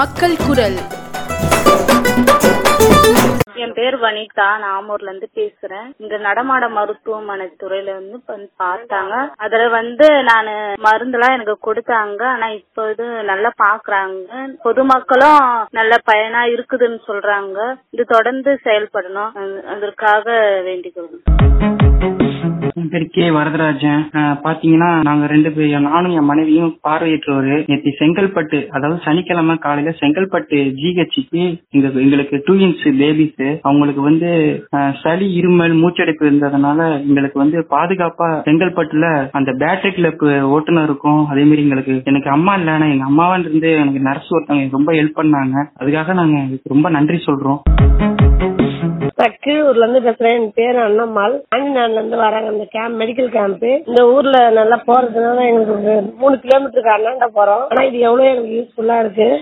மக்கள் குரல். என் பேர் வனிதா, நான் ஆமூர்ல இருந்து பேசுறேன். இங்க நடமாட மருத்துவமனை துறையில பார்த்தாங்க. அதுல நானு மருந்துலாம் எனக்கு கொடுத்தாங்க. ஆனா இப்போது நல்லா பாக்குறாங்க. பொதுமக்களும் நல்ல பயனா இருக்குதுன்னு சொல்றாங்க. இது தொடர்ந்து செயல்படணும், அதற்காக வேண்டிக்கொள்ளும். என் பேர் கே வரதராஜன். பாத்தீங்கன்னா நாங்க 2 பேர், நானும் என் மனைவியும் பார்வையற்றவரு. நேற்று செங்கல்பட்டு, அதாவது சனிக்கிழமை காலையில செங்கல்பட்டு ஜிஹெச்சுக்கு எங்களுக்கு 2 இன்ச் பேபிஸ், அவங்களுக்கு சளி, இருமல், மூச்சடைப்பு இருந்ததுனால எங்களுக்கு பாதுகாப்பா செங்கல்பட்டுல அந்த பேட்டரி கிளப் ஓட்டுநருக்கும், அதே மாதிரி எனக்கு அம்மா இல்ல, எங்க அம்மாவான் இருந்து எனக்கு நர்ஸ் ஒருத்தவங்க ரொம்ப ஹெல்ப் பண்ணாங்க. அதுக்காக நாங்க ரொம்ப நன்றி சொல்றோம். கீழூர்ல இருந்து பேசுறேன். என் பேர் அண்ணம்மாள். ஆஞ்சிநாடுல இருந்து வராங்க. இந்த மெடிக்கல் கேம்ப் இந்த ஊர்ல நல்லா போறதுனால எங்களுக்கு 3 கிலோமீட்டருக்கு அண்ணாண்ட போறோம். ஆனா இது எவ்வளவு எனக்கு யூஸ்ஃபுல்லா இருக்கு.